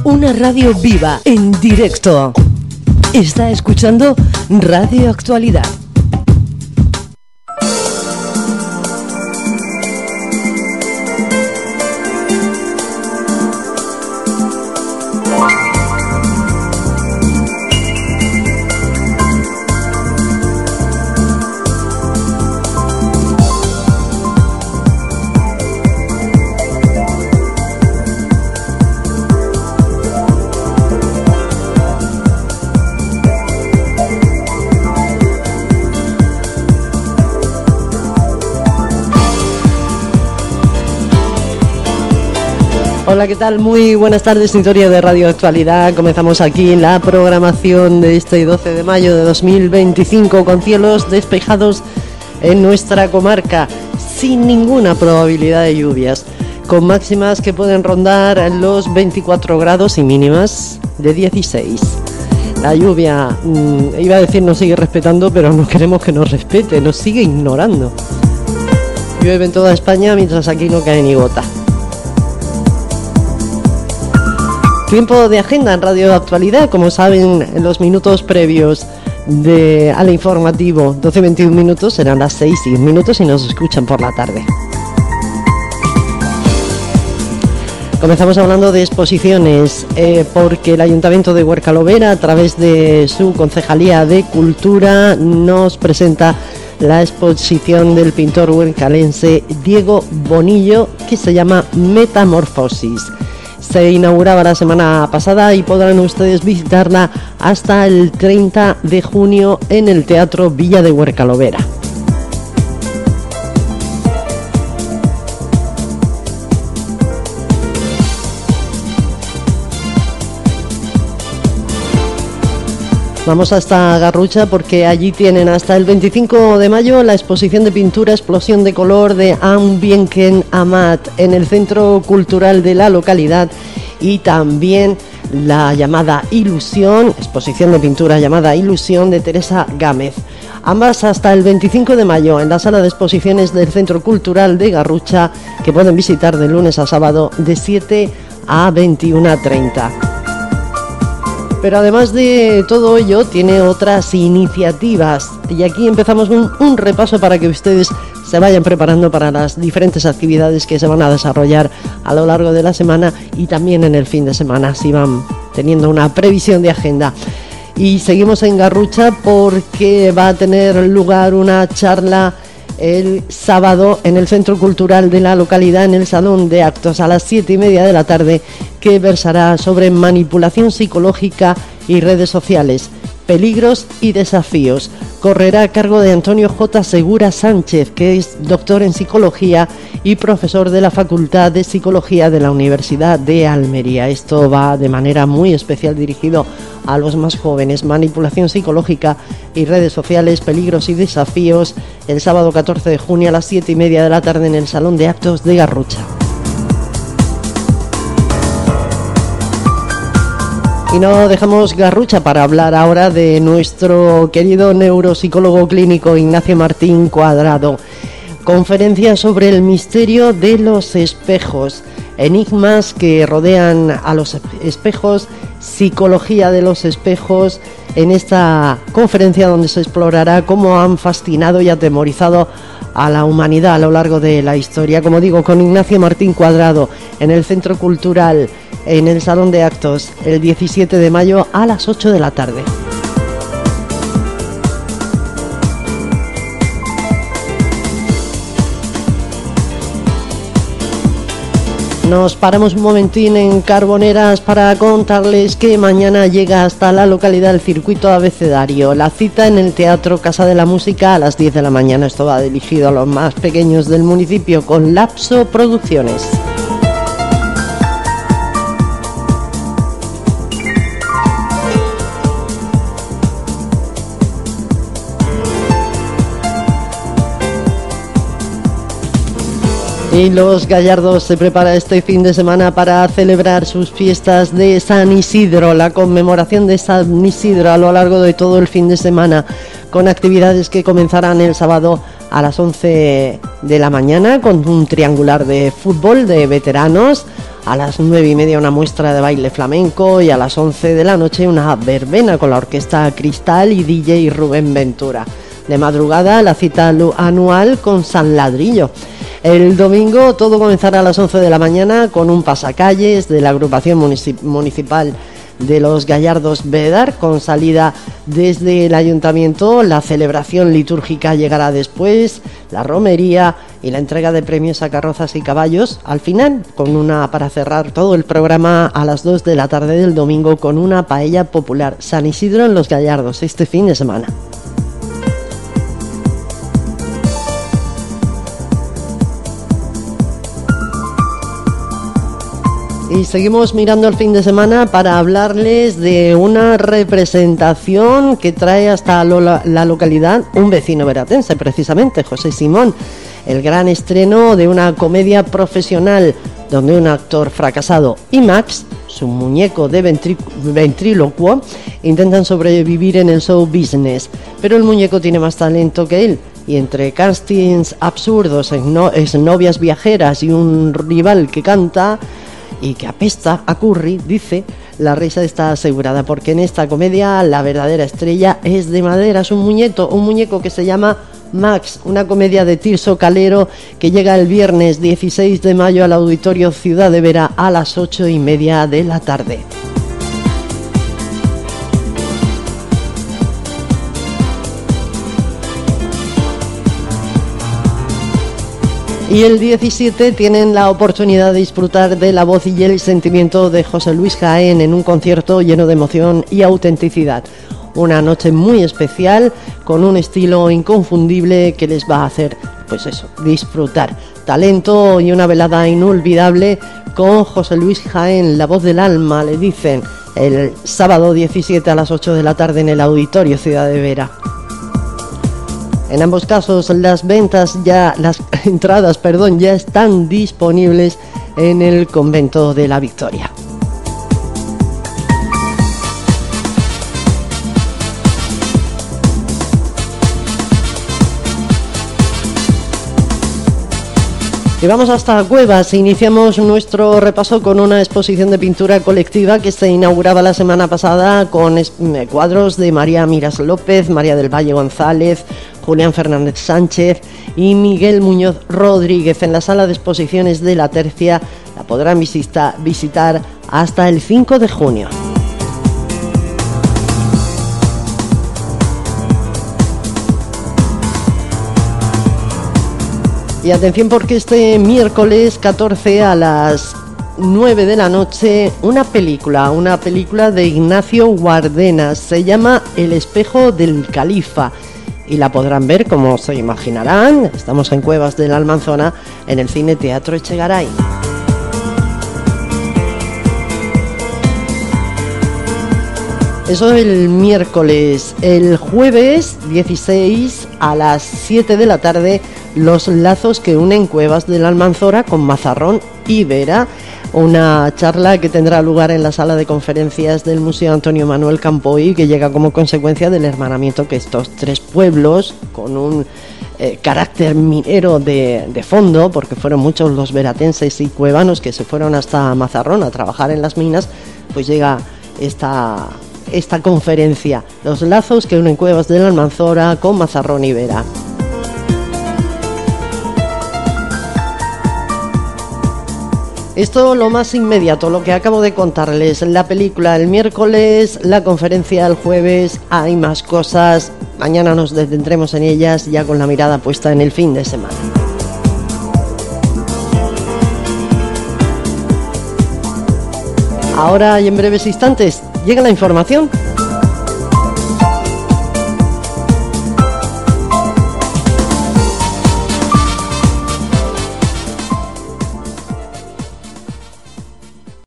Una radio viva, en directo. Está escuchando Radio Actualidad. Hola, ¿qué tal? Muy buenas tardes, sintonía de Radio Actualidad. Comenzamos aquí la programación de este 12 de mayo de 2025 con cielos despejados en nuestra comarca, sin ninguna probabilidad de lluvias, con máximas que pueden rondar los 24 grados y mínimas de 16. La lluvia, iba a decir nos sigue respetando, pero no queremos que nos respete, nos sigue ignorando. Llueve en toda España mientras aquí no cae ni gota. Tiempo de agenda en Radio Actualidad, como saben, en los minutos previos al informativo, 12-21 minutos, serán las 6-10 minutos y nos escuchan por la tarde. Comenzamos hablando de exposiciones, porque el Ayuntamiento de Huercalovera, a través de su Concejalía de Cultura, nos presenta la exposición del pintor huercalense Diego Bonillo, que se llama Metamorfosis. Se inauguraba la semana pasada y podrán ustedes visitarla hasta el 30 de junio en el Teatro Villa de Huercalovera. Vamos hasta Garrucha porque allí tienen hasta el 25 de mayo la exposición de pintura Explosión de color de Anne Bienken Amat en el Centro Cultural de la localidad, y también la llamada Ilusión, exposición de pintura llamada Ilusión de Teresa Gámez. Ambas hasta el 25 de mayo en la sala de exposiciones del Centro Cultural de Garrucha, que pueden visitar de lunes a sábado de 7 a 21:30. Pero además de todo ello, tiene otras iniciativas. Y aquí empezamos un repaso para que ustedes se vayan preparando para las diferentes actividades que se van a desarrollar a lo largo de la semana y también en el fin de semana, así van teniendo una previsión de agenda. Y seguimos en Garrucha porque va a tener lugar una charla el sábado en el Centro Cultural de la localidad, en el Salón de Actos, a las 7:30 de la tarde, que versará sobre manipulación psicológica y redes sociales, peligros y desafíos. Correrá a cargo de Antonio J. Segura Sánchez, que es doctor en psicología y profesor de la Facultad de Psicología de la Universidad de Almería. Esto va de manera muy especial dirigido a los más jóvenes. Manipulación psicológica y redes sociales, peligros y desafíos, el sábado 14 de junio a las 7:30 de la tarde en el Salón de Actos de Garrucha. Y no dejamos Garrucha para hablar ahora de nuestro querido neuropsicólogo clínico Ignacio Martín Cuadrado. Conferencia sobre el misterio de los espejos, enigmas que rodean a los espejos, psicología de los espejos, en esta conferencia donde se explorará cómo han fascinado y atemorizado a la humanidad a lo largo de la historia. Como digo, con Ignacio Martín Cuadrado en el Centro Cultural, en el Salón de Actos, el 17 de mayo a las 8 de la tarde. Nos paramos un momentín en Carboneras para contarles que mañana llega hasta la localidad el circuito abecedario. La cita en el Teatro Casa de la Música a las 10 de la mañana. Esto va dirigido a los más pequeños del municipio con Lapso Producciones. Y los Gallardos se prepara este fin de semana para celebrar sus fiestas de San Isidro, la conmemoración de San Isidro a lo largo de todo el fin de semana, con actividades que comenzarán el sábado a las 11 de la mañana con un triangular de fútbol de veteranos. A las 9:30 una muestra de baile flamenco y a las 11 de la noche una verbena con la orquesta Cristal y DJ Rubén Ventura. De madrugada la cita anual con San Ladrillo. El domingo todo comenzará a las 11 de la mañana con un pasacalles de la agrupación municipal de los Gallardos Bedar, con salida desde el ayuntamiento. La celebración litúrgica llegará después, la romería y la entrega de premios a carrozas y caballos al final, con una para cerrar todo el programa a las 2 de la tarde del domingo con una paella popular. San Isidro en los Gallardos este fin de semana. Y seguimos mirando el fin de semana para hablarles de una representación que trae hasta la localidad un vecino veratense, precisamente, José Simón. El gran estreno de una comedia profesional donde un actor fracasado y Max, su muñeco de ventrílocuo, intentan sobrevivir en el show business. Pero el muñeco tiene más talento que él. Y entre castings absurdos, exnovias viajeras y un rival que canta y que apesta a curry, dice, la risa está asegurada, porque en esta comedia la verdadera estrella es de madera, es un muñeco que se llama Max, una comedia de Tirso Calero que llega el viernes 16 de mayo al Auditorio Ciudad de Vera a las 8:30 de la tarde. Y el 17 tienen la oportunidad de disfrutar de la voz y el sentimiento de José Luis Jaén en un concierto lleno de emoción y autenticidad. Una noche muy especial con un estilo inconfundible que les va a hacer, pues eso, disfrutar. Talento y una velada inolvidable con José Luis Jaén, la voz del alma, le dicen, el sábado 17 a las 8 de la tarde en el Auditorio Ciudad de Vera. En ambos casos las entradas ya están disponibles en el Convento de la Victoria. Y vamos hasta Cuevas. Iniciamos nuestro repaso con una exposición de pintura colectiva que se inauguraba la semana pasada con cuadros de María Miras López, María del Valle González, Julián Fernández Sánchez y Miguel Muñoz Rodríguez. En la sala de exposiciones de La Tercia la podrán visitar hasta el 5 de junio. Y atención, porque este miércoles 14 a las 9 de la noche una película de Ignacio Guardenas, se llama El espejo del califa y la podrán ver, como se imaginarán, estamos en Cuevas de la Almanzona, en el Cine Teatro Echegaray. Eso el miércoles. El jueves 16 a las 7 de la tarde, Los lazos que unen Cuevas de la Almanzora con Mazarrón y Vera, una charla que tendrá lugar en la sala de conferencias del Museo Antonio Manuel Campoy, que llega como consecuencia del hermanamiento que estos tres pueblos, con un carácter minero de fondo, porque fueron muchos los veratenses y cuevanos que se fueron hasta Mazarrón a trabajar en las minas, pues llega esta conferencia, Los lazos que unen Cuevas de la Almanzora con Mazarrón y Vera. Esto lo más inmediato, lo que acabo de contarles, la película el miércoles, la conferencia el jueves, hay más cosas, mañana nos detendremos en ellas ya con la mirada puesta en el fin de semana. Ahora y en breves instantes llega la información.